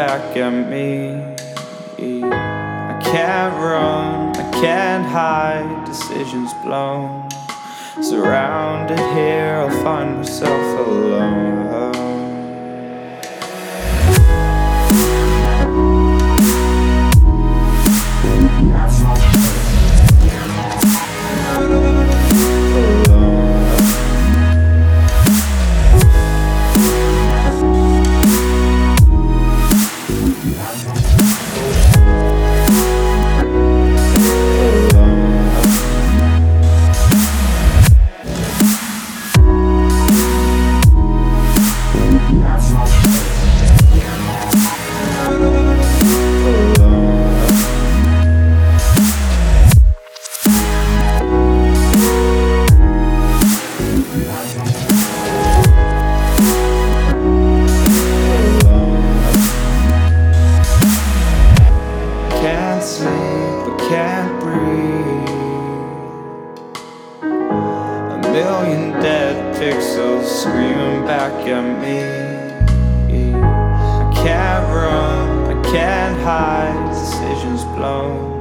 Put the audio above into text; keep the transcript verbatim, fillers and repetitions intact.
back at me. I can't run, I can't hide, decisions blown. Surrounded here, I'll find myself alone. Can't sleep, I can't breathe. A million dead pixels screaming back at me. I can't run, I can't hide, decisions blown.